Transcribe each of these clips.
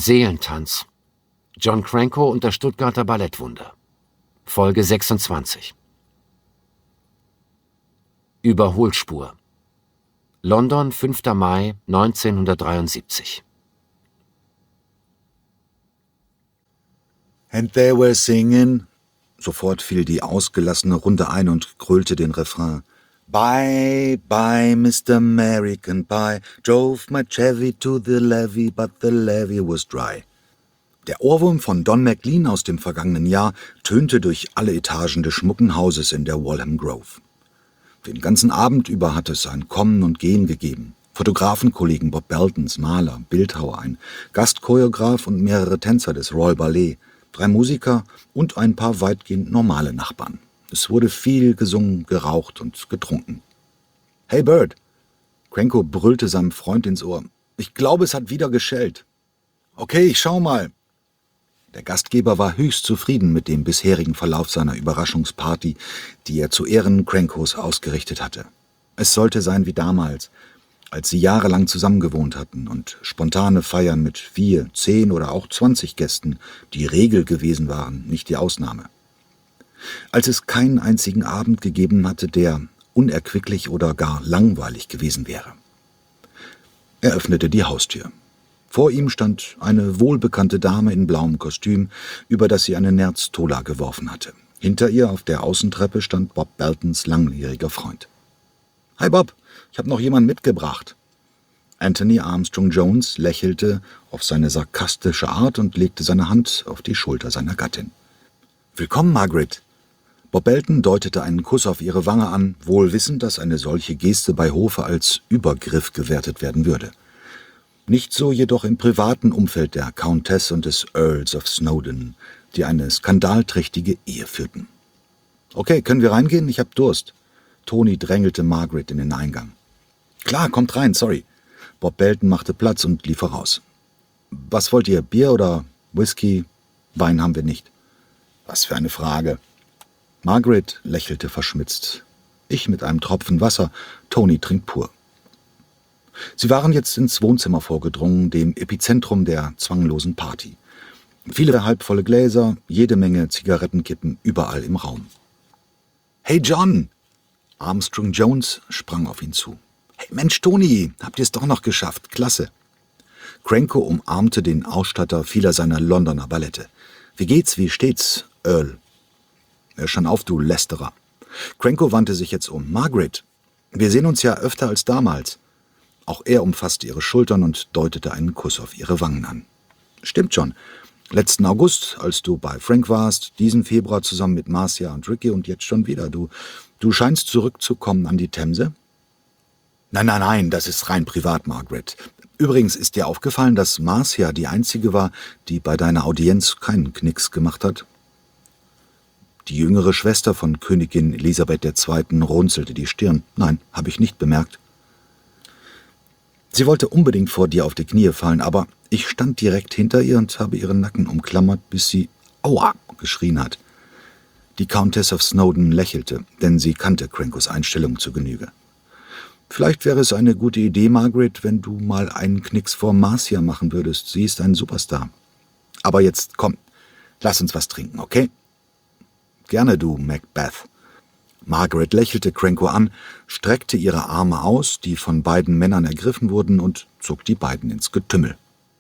Seelentanz. John Cranko und das Stuttgarter Ballettwunder. Folge 26. Überholspur. London, 5. Mai 1973. And they were singing. Sofort fiel die ausgelassene Runde ein und grölte den Refrain. Bye, bye, Mr. American Pie, drove my Chevy to the levee, but the levee was dry. Der Ohrwurm von Don McLean aus dem vergangenen Jahr tönte durch alle Etagen des schmucken Hauses in der Walham Grove. Den ganzen Abend über hatte es ein Kommen und Gehen gegeben. Fotografenkollegen Bob Beltons, Maler, Bildhauer, ein Gastchoreograf und mehrere Tänzer des Royal Ballet, 3 Musiker und ein paar weitgehend normale Nachbarn. Es wurde viel gesungen, geraucht und getrunken. »Hey Bird«, Cranko brüllte seinem Freund ins Ohr, »ich glaube, es hat wieder geschellt.« »Okay, ich schau mal.« Der Gastgeber war höchst zufrieden mit dem bisherigen Verlauf seiner Überraschungsparty, die er zu Ehren Crankos ausgerichtet hatte. Es sollte sein wie damals, als sie jahrelang zusammengewohnt hatten und spontane Feiern mit 4, 10 oder auch 20 Gästen die Regel gewesen waren, nicht die Ausnahme. Als es keinen einzigen Abend gegeben hatte, der unerquicklich oder gar langweilig gewesen wäre. Er öffnete die Haustür. Vor ihm stand eine wohlbekannte Dame in blauem Kostüm, über das sie eine Nerz-Tola geworfen hatte. Hinter ihr auf der Außentreppe stand Bob Beltons langjähriger Freund. »Hi Bob, ich habe noch jemanden mitgebracht.« Anthony Armstrong Jones lächelte auf seine sarkastische Art und legte seine Hand auf die Schulter seiner Gattin. »Willkommen, Margaret.« Bob Belton deutete einen Kuss auf ihre Wange an, wohl wissend, dass eine solche Geste bei Hofe als Übergriff gewertet werden würde. Nicht so jedoch im privaten Umfeld der Countess und des Earls of Snowdon, die eine skandalträchtige Ehe führten. »Okay, können wir reingehen? Ich hab Durst.« Tony drängelte Margaret in den Eingang. »Klar, kommt rein, sorry.« Bob Belton machte Platz und lief voraus. »Was wollt ihr, Bier oder Whisky? Wein haben wir nicht.« »Was für eine Frage.« Margaret lächelte verschmitzt. Ich mit einem Tropfen Wasser, Tony trinkt pur. Sie waren jetzt ins Wohnzimmer vorgedrungen, dem Epizentrum der zwanglosen Party. Viele halbvolle Gläser, jede Menge Zigarettenkippen überall im Raum. »Hey John!« Armstrong Jones sprang auf ihn zu. »Hey Mensch, Tony, habt ihr es doch noch geschafft, klasse!« Cranko umarmte den Ausstatter vieler seiner Londoner Ballette. »Wie geht's, wie steht's, Earl?« »Er stand auf, du Lästerer.« Cranko wandte sich jetzt um. »Margaret, wir sehen uns ja öfter als damals.« Auch er umfasste ihre Schultern und deutete einen Kuss auf ihre Wangen an. »Stimmt schon. Letzten August, als du bei Frank warst, diesen Februar zusammen mit Marcia und Ricky und jetzt schon wieder. Du scheinst zurückzukommen an die Themse?« Nein, das ist rein privat, Margaret. Übrigens ist dir aufgefallen, dass Marcia die einzige war, die bei deiner Audienz keinen Knicks gemacht hat?« Die jüngere Schwester von Königin Elisabeth II. Runzelte die Stirn. »Nein, habe ich nicht bemerkt.« Sie wollte unbedingt vor dir auf die Knie fallen, aber ich stand direkt hinter ihr und habe ihren Nacken umklammert, bis sie »Aua!« geschrien hat. Die Countess of Snowdon lächelte, denn sie kannte Crankos Einstellung zu Genüge. »Vielleicht wäre es eine gute Idee, Margaret, wenn du mal einen Knicks vor Marcia machen würdest. Sie ist ein Superstar. Aber jetzt, komm, lass uns was trinken, okay?« »Gerne, du Macbeth.« Margaret lächelte Cranko an, streckte ihre Arme aus, die von beiden Männern ergriffen wurden, und zog die beiden ins Getümmel.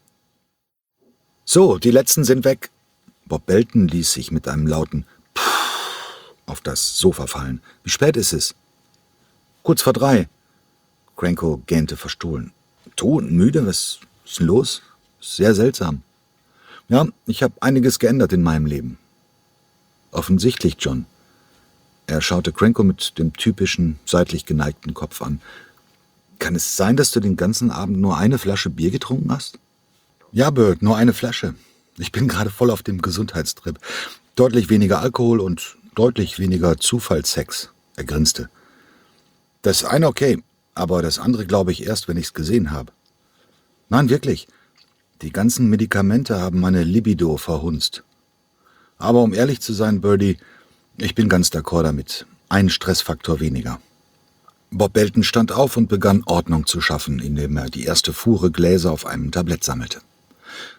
»So, die letzten sind weg.« Bob Belton ließ sich mit einem lauten Puff auf das Sofa fallen. »Wie spät ist es?« »Kurz vor 3. Cranko gähnte verstohlen. »Tot und müde? Was ist denn los? Sehr seltsam.« »Ja, ich habe einiges geändert in meinem Leben.« »Offensichtlich, John.« Er schaute Cranko mit dem typischen, seitlich geneigten Kopf an. »Kann es sein, dass du den ganzen Abend nur eine Flasche Bier getrunken hast?« »Ja, Bird, nur eine Flasche. Ich bin gerade voll auf dem Gesundheitstrip. Deutlich weniger Alkohol und deutlich weniger Zufallssex.« Er grinste. »Das eine okay, aber das andere glaube ich erst, wenn ich's gesehen habe.« »Nein, wirklich. Die ganzen Medikamente haben meine Libido verhunzt. Aber um ehrlich zu sein, Birdie, ich bin ganz d'accord damit. Ein Stressfaktor weniger.« Bob Belton stand auf und begann Ordnung zu schaffen, indem er die erste Fuhre Gläser auf einem Tablett sammelte.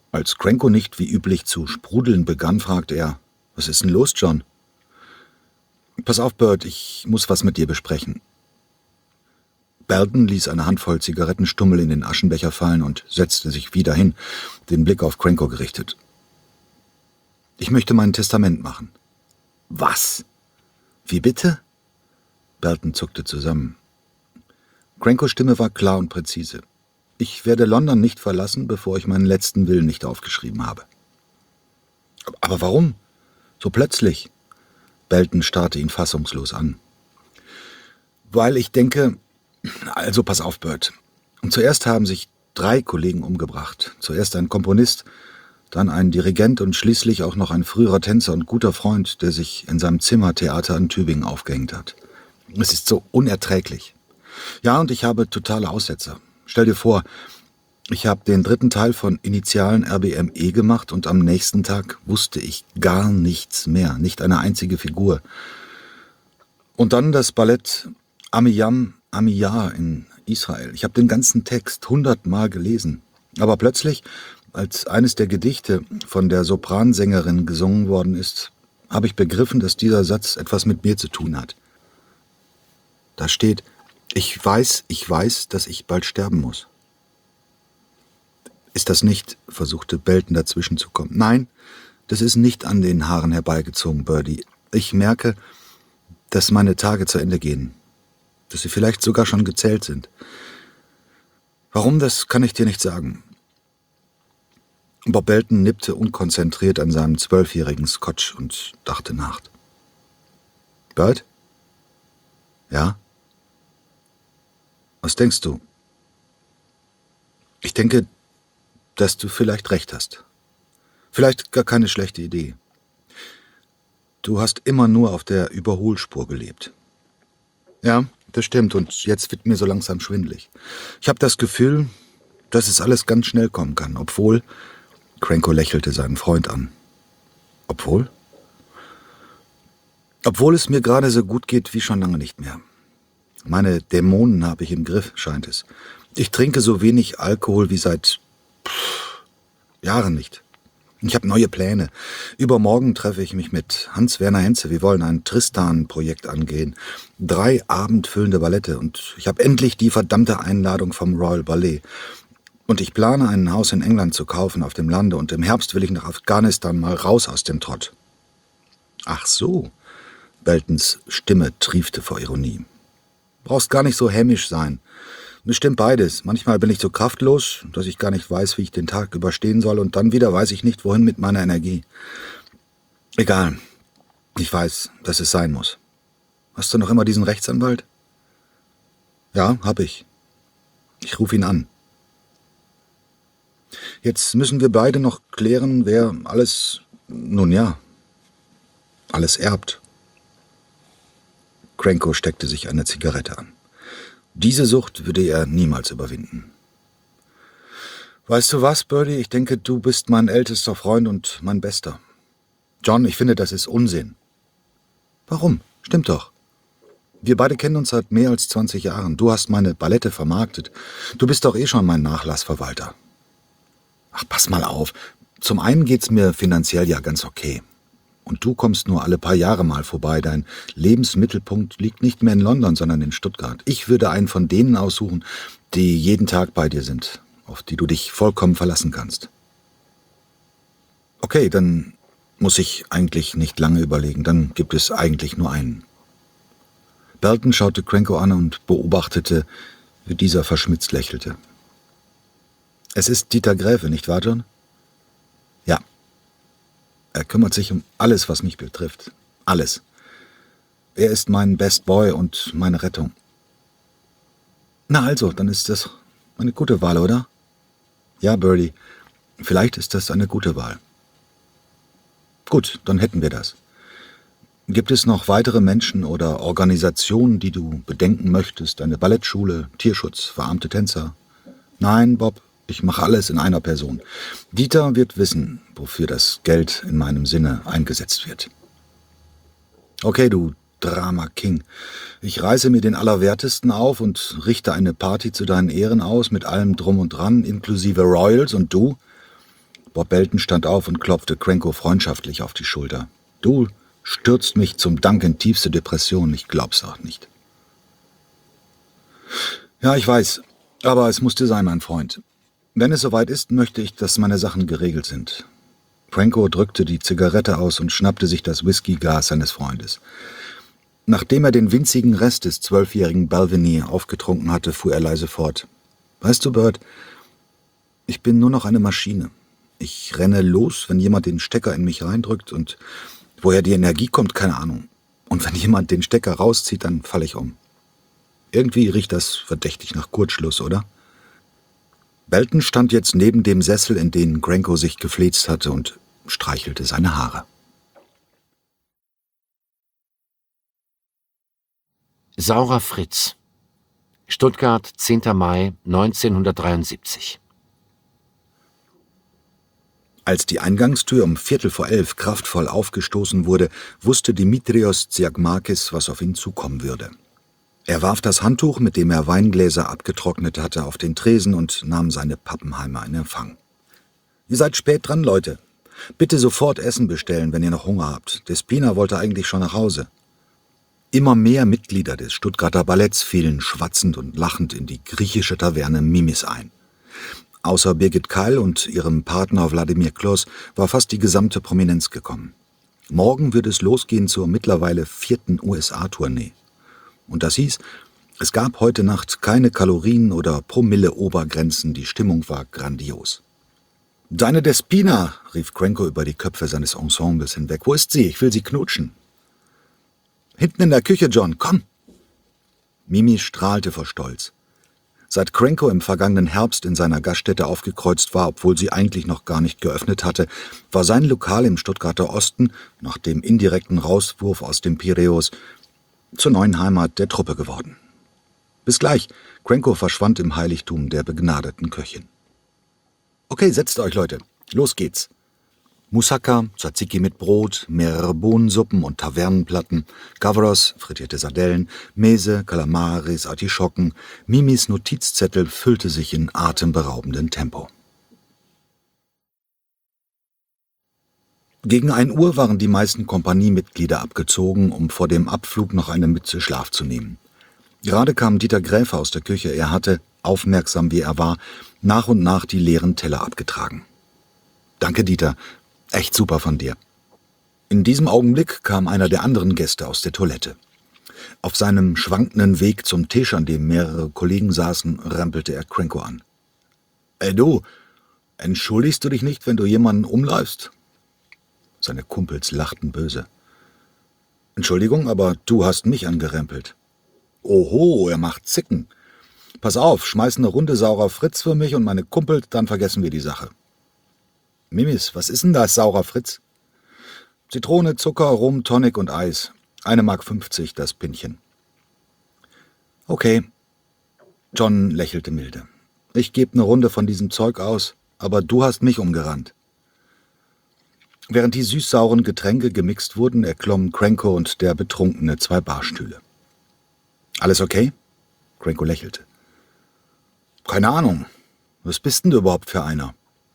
Als Cranko nicht wie üblich zu sprudeln begann, fragte er, »Was ist denn los, John?« »Pass auf, Bert, ich muss was mit dir besprechen.« Belton ließ eine Handvoll Zigarettenstummel in den Aschenbecher fallen und setzte sich wieder hin, den Blick auf Cranko gerichtet. »Ich möchte mein Testament machen.« »Was? Wie bitte?« Belton zuckte zusammen. Crankos Stimme war klar und präzise. »Ich werde London nicht verlassen, bevor ich meinen letzten Willen nicht aufgeschrieben habe.« »Aber warum? So plötzlich?« Belton starrte ihn fassungslos an. »Weil ich denke, also pass auf, Bert. Und zuerst haben sich 3 Kollegen umgebracht. Zuerst ein Komponist, dann ein Dirigent und schließlich auch noch ein früherer Tänzer und guter Freund, der sich in seinem Zimmertheater in Tübingen aufgehängt hat. Es ist so unerträglich. Ja, und ich habe totale Aussetzer. Stell dir vor, ich habe den 3. Teil von Initialen RBME gemacht und am nächsten Tag wusste ich gar nichts mehr, nicht eine einzige Figur. Und dann das Ballett Amiyam Amiyah in Israel. Ich habe den ganzen Text 100-mal gelesen. Aber plötzlich, als eines der Gedichte von der Sopransängerin gesungen worden ist, habe ich begriffen, dass dieser Satz etwas mit mir zu tun hat. Da steht, ich weiß, dass ich bald sterben muss. Ist das nicht, versuchte Belton dazwischen zu kommen. Nein, das ist nicht an den Haaren herbeigezogen, Birdie. Ich merke, dass meine Tage zu Ende gehen. Dass sie vielleicht sogar schon gezählt sind. Warum, das kann ich dir nicht sagen. Bob Belton nippte unkonzentriert an seinem 12-jährigen Scotch und dachte nach. Bert? Ja? Was denkst du? Ich denke, dass du vielleicht recht hast. Vielleicht gar keine schlechte Idee. Du hast immer nur auf der Überholspur gelebt. Ja, das stimmt, und jetzt wird mir so langsam schwindelig. Ich habe das Gefühl, dass es alles ganz schnell kommen kann, obwohl... Cranko lächelte seinen Freund an. Obwohl? Obwohl es mir gerade so gut geht wie schon lange nicht mehr. Meine Dämonen habe ich im Griff, scheint es. Ich trinke so wenig Alkohol wie seit Jahren nicht. Ich habe neue Pläne. Übermorgen treffe ich mich mit Hans-Werner Henze. Wir wollen ein Tristan-Projekt angehen. 3 abendfüllende Ballette. Und ich habe endlich die verdammte Einladung vom Royal Ballet. Und ich plane, ein Haus in England zu kaufen auf dem Lande. Und im Herbst will ich nach Afghanistan mal raus aus dem Trott. Ach so. Beltons Stimme triefte vor Ironie. Brauchst gar nicht so hämisch sein. Es stimmt beides. Manchmal bin ich so kraftlos, dass ich gar nicht weiß, wie ich den Tag überstehen soll. Und dann wieder weiß ich nicht, wohin mit meiner Energie. Egal. Ich weiß, dass es sein muss. Hast du noch immer diesen Rechtsanwalt? Ja, hab ich. Ich rufe ihn an. Jetzt müssen wir beide noch klären, wer alles, alles erbt. Cranko steckte sich eine Zigarette an. Diese Sucht würde er niemals überwinden. Weißt du was, Birdie? Ich denke, du bist mein ältester Freund und mein bester. John, ich finde, das ist Unsinn. Warum? Stimmt doch. Wir beide kennen uns seit mehr als 20 Jahren. Du hast meine Ballette vermarktet. Du bist doch eh schon mein Nachlassverwalter. Ach, pass mal auf. Zum einen geht's mir finanziell ja ganz okay. Und du kommst nur alle paar Jahre mal vorbei. Dein Lebensmittelpunkt liegt nicht mehr in London, sondern in Stuttgart. Ich würde einen von denen aussuchen, die jeden Tag bei dir sind, auf die du dich vollkommen verlassen kannst. Okay, dann muss ich eigentlich nicht lange überlegen. Dann gibt es eigentlich nur einen. Belton schaute Cranko an und beobachtete, wie dieser verschmitzt lächelte. Es ist Dieter Gräfe, nicht wahr, John? Ja. Er kümmert sich um alles, was mich betrifft. Alles. Er ist mein Best Boy und meine Rettung. Na also, dann ist das eine gute Wahl, oder? Ja, Birdie, vielleicht ist das eine gute Wahl. Gut, dann hätten wir das. Gibt es noch weitere Menschen oder Organisationen, die du bedenken möchtest? Eine Ballettschule, Tierschutz, verarmte Tänzer? Nein, Bob. Ich mache alles in einer Person. Dieter wird wissen, wofür das Geld in meinem Sinne eingesetzt wird. Okay, du Drama King. Ich reiße mir den Allerwertesten auf und richte eine Party zu deinen Ehren aus, mit allem Drum und Dran, inklusive Royals. Und du? Bob Belton stand auf und klopfte Cranko freundschaftlich auf die Schulter. »Du stürzt mich zum Dank in tiefste Depression, ich glaub's auch nicht.« »Ja, ich weiß, aber es musste sein, mein Freund. Wenn es soweit ist, möchte ich, dass meine Sachen geregelt sind.« Cranko drückte die Zigarette aus und schnappte sich das Whiskyglas seines Freundes. Nachdem er den winzigen Rest des 12-jährigen Balvenie aufgetrunken hatte, fuhr er leise fort. »Weißt du, Bert, ich bin nur noch eine Maschine. Ich renne los, wenn jemand den Stecker in mich reindrückt und woher die Energie kommt, keine Ahnung. Und wenn jemand den Stecker rauszieht, dann falle ich um. Irgendwie riecht das verdächtig nach Kurzschluss, oder?« Belton stand jetzt neben dem Sessel, in den Cranko sich gefläzt hatte, und streichelte seine Haare. Saurer Fritz. Stuttgart, 10. Mai 1973. Als die Eingangstür um 11:15 kraftvoll aufgestoßen wurde, wusste Dimitrios Tsiagmakis, was auf ihn zukommen würde. Er warf das Handtuch, mit dem er Weingläser abgetrocknet hatte, auf den Tresen und nahm seine Pappenheimer in Empfang. »Ihr seid spät dran, Leute. Bitte sofort Essen bestellen, wenn ihr noch Hunger habt. Despina wollte eigentlich schon nach Hause.« Immer mehr Mitglieder des Stuttgarter Balletts fielen schwatzend und lachend in die griechische Taverne Mimis ein. Außer Birgit Keil und ihrem Partner Wladimir Kloss war fast die gesamte Prominenz gekommen. Morgen würde es losgehen zur mittlerweile 4. USA-Tournee. Und das hieß, es gab heute Nacht keine Kalorien- oder Promille-Obergrenzen, die Stimmung war grandios. »Deine Despina«, rief Cranko über die Köpfe seines Ensembles hinweg. »Wo ist sie? Ich will sie knutschen.« »Hinten in der Küche, John, komm!« Mimi strahlte vor Stolz. Seit Cranko im vergangenen Herbst in seiner Gaststätte aufgekreuzt war, obwohl sie eigentlich noch gar nicht geöffnet hatte, war sein Lokal im Stuttgarter Osten, nach dem indirekten Rauswurf aus dem Piräus, zur neuen Heimat der Truppe geworden. Bis gleich, Cranko verschwand im Heiligtum der begnadeten Köchin. »Okay, setzt euch, Leute. Los geht's.« Moussaka, Tzatziki mit Brot, mehrere Bohnensuppen und Tavernenplatten, Gavros, frittierte Sardellen, Mese, Kalamaris, Artischocken. Mimis Notizzettel füllte sich in atemberaubendem Tempo. Gegen 1 Uhr waren die meisten Kompaniemitglieder abgezogen, um vor dem Abflug noch eine Mütze Schlaf zu nehmen. Gerade kam Dieter Gräfe aus der Küche. Er hatte, aufmerksam wie er war, nach und nach die leeren Teller abgetragen. »Danke, Dieter. Echt super von dir.« In diesem Augenblick kam einer der anderen Gäste aus der Toilette. Auf seinem schwankenden Weg zum Tisch, an dem mehrere Kollegen saßen, rempelte er Cranko an. »Ey du, entschuldigst du dich nicht, wenn du jemanden umläufst?« Seine Kumpels lachten böse. »Entschuldigung, aber du hast mich angerempelt.« »Oho, er macht Zicken. Pass auf, schmeiß eine Runde Saurer Fritz für mich und meine Kumpel, dann vergessen wir die Sache.« »Mimis, was ist denn das, Saurer Fritz?« »Zitrone, Zucker, Rum, Tonic und Eis. 1,50 Mark das Pinnchen.« »Okay.« John lächelte milde. »Ich gebe eine Runde von diesem Zeug aus, aber du hast mich umgerannt.« Während die süß-sauren Getränke gemixt wurden, erklommen Cranko und der Betrunkene 2 Barstühle. »Alles okay?« Cranko lächelte. »Keine Ahnung. Was bist denn du überhaupt für einer?«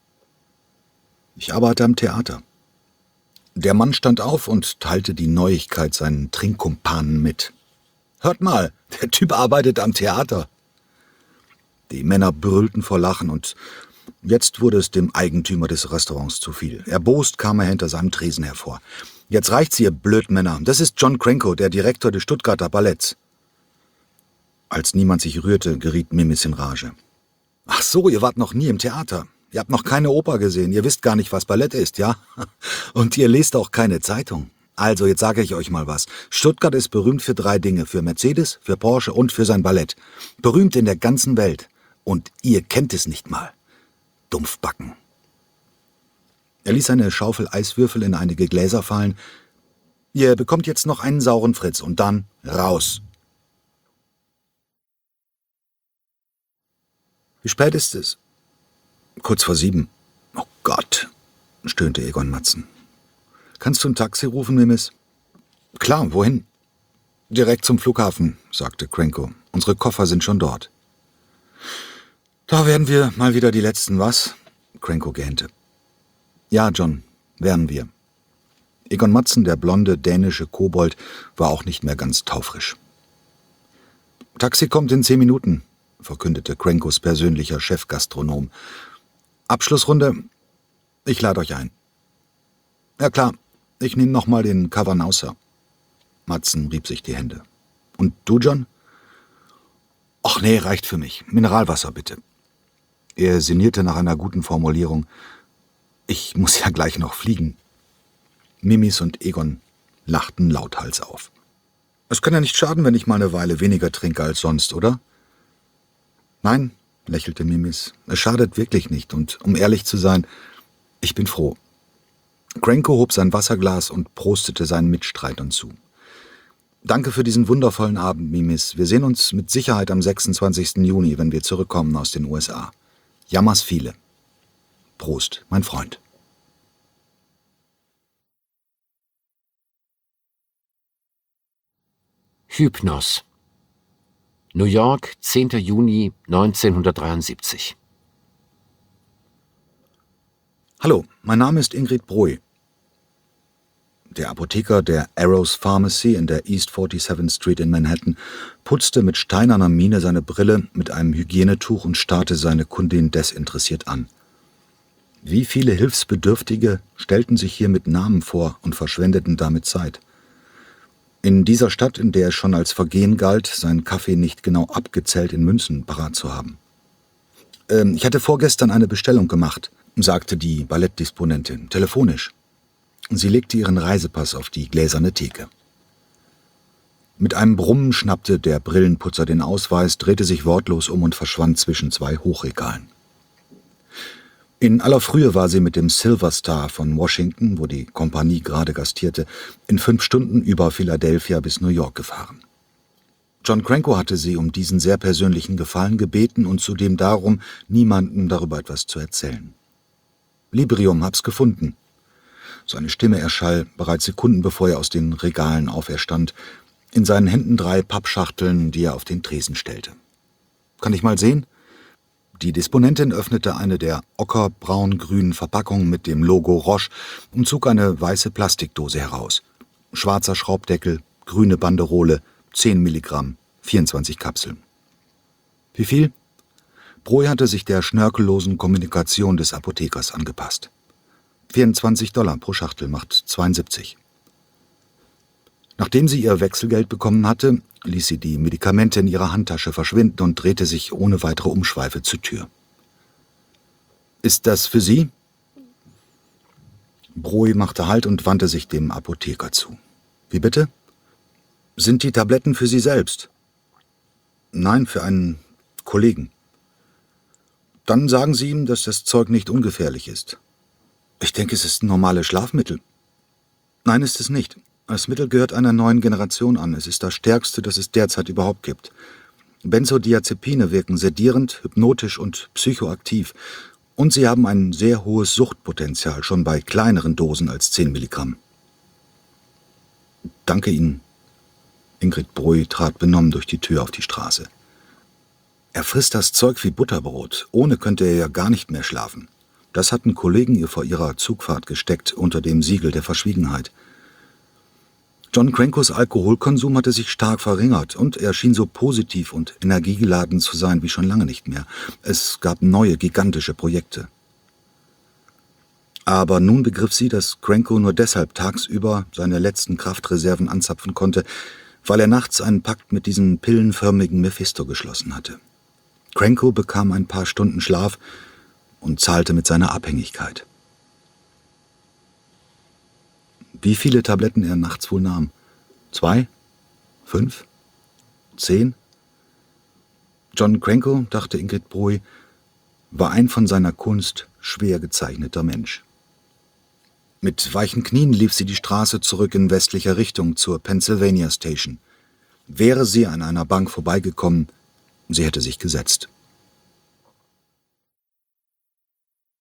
»Ich arbeite am Theater.« Der Mann stand auf und teilte die Neuigkeit seinen Trinkkumpanen mit. »Hört mal, der Typ arbeitet am Theater.« Die Männer brüllten vor Lachen, und jetzt wurde es dem Eigentümer des Restaurants zu viel. Erbost kam er hinter seinem Tresen hervor. »Jetzt reicht's, ihr Blödmänner. Das ist John Cranko, der Direktor des Stuttgarter Balletts.« Als niemand sich rührte, geriet Mimis in Rage. »Ach so, ihr wart noch nie im Theater. Ihr habt noch keine Oper gesehen. Ihr wisst gar nicht, was Ballett ist, ja? Und ihr lest auch keine Zeitung. Also, jetzt sage ich euch mal was. Stuttgart ist berühmt für 3 Dinge. Für Mercedes, für Porsche und für sein Ballett. Berühmt in der ganzen Welt. Und ihr kennt es nicht mal. Dumpfbacken.« Er ließ eine Schaufel Eiswürfel in einige Gläser fallen. »Ihr bekommt jetzt noch einen sauren Fritz und dann raus.« »Wie spät ist es?« »Kurz vor 7. »Oh Gott«, stöhnte Egon Matzen. »Kannst du ein Taxi rufen, Mimis?« »Klar, wohin?« »Direkt zum Flughafen«, sagte Cranko. »Unsere Koffer sind schon dort.« »Da werden wir mal wieder die Letzten, was?« Cranko gähnte. Ja, John, wären wir. Egon Matzen, der blonde dänische Kobold, war auch nicht mehr ganz taufrisch. »Taxi kommt in 10 Minuten«, verkündete Crankos persönlicher Chefgastronom. »Abschlussrunde, ich lade euch ein.« »Ja klar, ich nehme noch mal den Cavernauser.« Matzen rieb sich die Hände. »Und du, John?« »Ach nee, reicht für mich. Mineralwasser, bitte.« Er sinnierte nach einer guten Formulierung. »Ich muss ja gleich noch fliegen.« Mimis und Egon lachten lauthals auf. »Es kann ja nicht schaden, wenn ich mal eine Weile weniger trinke als sonst, oder?« »Nein«, lächelte Mimis, »es schadet wirklich nicht und, um ehrlich zu sein, ich bin froh.« Cranko hob sein Wasserglas und prostete seinen Mitstreitern zu. »Danke für diesen wundervollen Abend, Mimis. Wir sehen uns mit Sicherheit am 26. Juni, wenn wir zurückkommen aus den USA. Jammers viele. Prost, mein Freund.« Hypnos. New York, 10. Juni 1973. »Hallo, mein Name ist Ingrid Broy.« Der Apotheker der Arrows Pharmacy in der East 47th Street in Manhattan putzte mit steinerner Miene seine Brille mit einem Hygienetuch und starrte seine Kundin desinteressiert an. Wie viele Hilfsbedürftige stellten sich hier mit Namen vor und verschwendeten damit Zeit. In dieser Stadt, in der es schon als Vergehen galt, seinen Kaffee nicht genau abgezählt in Münzen parat zu haben. Ich hatte vorgestern eine Bestellung gemacht«, sagte die Ballettdisponentin, telefonisch. Sie legte ihren Reisepass auf die gläserne Theke. Mit einem Brummen schnappte der Brillenputzer den Ausweis, drehte sich wortlos um und verschwand zwischen 2 Hochregalen. In aller Frühe war sie mit dem Silver Star von Washington, wo die Kompanie gerade gastierte, in 5 Stunden über Philadelphia bis New York gefahren. John Cranko hatte sie um diesen sehr persönlichen Gefallen gebeten und zudem darum, niemandem darüber etwas zu erzählen. »Librium, hab's gefunden.« Seine Stimme erschall, bereits Sekunden bevor er aus den Regalen auferstand, in seinen Händen 3 Pappschachteln, die er auf den Tresen stellte. »Kann ich mal sehen?« Die Disponentin öffnete eine der ockerbraun-grünen Verpackungen mit dem Logo Roche und zog eine weiße Plastikdose heraus. Schwarzer Schraubdeckel, grüne Banderole, 10 Milligramm, 24 Kapseln. »Wie viel?« Broy hatte sich der schnörkellosen Kommunikation des Apothekers angepasst. $24 pro Schachtel macht 72. Nachdem sie ihr Wechselgeld bekommen hatte, ließ sie die Medikamente in ihrer Handtasche verschwinden und drehte sich ohne weitere Umschweife zur Tür. »Ist das für Sie?« Broy machte Halt und wandte sich dem Apotheker zu. »Wie bitte?« »Sind die Tabletten für Sie selbst?« »Nein, für einen Kollegen.« »Dann sagen Sie ihm, dass das Zeug nicht ungefährlich ist.« »Ich denke, es ist ein normales Schlafmittel.« »Nein, ist es nicht. Das Mittel gehört einer neuen Generation an. Es ist das stärkste, das es derzeit überhaupt gibt. Benzodiazepine wirken sedierend, hypnotisch und psychoaktiv. Und sie haben ein sehr hohes Suchtpotenzial, schon bei kleineren Dosen als 10 Milligramm.« »Danke Ihnen.« Ingrid Broy trat benommen durch die Tür auf die Straße. »Er frisst das Zeug wie Butterbrot. Ohne könnte er ja gar nicht mehr schlafen. Das hatten Kollegen ihr vor ihrer Zugfahrt gesteckt, unter dem Siegel der Verschwiegenheit. John Crankos Alkoholkonsum hatte sich stark verringert und er schien so positiv und energiegeladen zu sein wie schon lange nicht mehr. Es gab neue, gigantische Projekte. Aber nun begriff sie, dass Cranko nur deshalb tagsüber seine letzten Kraftreserven anzapfen konnte, weil er nachts einen Pakt mit diesem pillenförmigen Mephisto geschlossen hatte. Cranko bekam ein paar Stunden Schlaf und zahlte mit seiner Abhängigkeit. Wie viele Tabletten er nachts wohl nahm? 2? 5? 10? John Cranko, dachte Ingrid Broy, war ein von seiner Kunst schwer gezeichneter Mensch. Mit weichen Knien lief sie die Straße zurück in westlicher Richtung zur Pennsylvania Station. Wäre sie an einer Bank vorbeigekommen, sie hätte sich gesetzt.